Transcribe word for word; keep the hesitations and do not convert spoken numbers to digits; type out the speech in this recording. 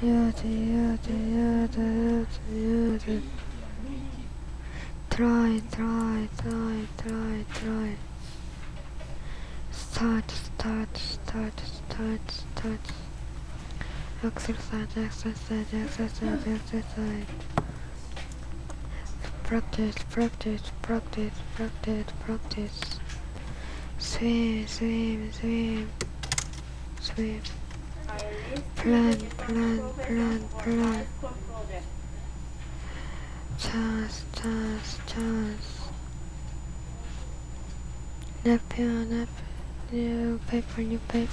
Yada, yada, yada, yada, yada. Try, try, try, try, try. Start, start, start, start, start. Exercise, exercise, exercise, exercise. Practice, practice, practice, practice, practice. Swim, swim, swim, swim. Plan, plan, plan, plan. Chance, chance, chance. New pen, new pen, new paper, new paper.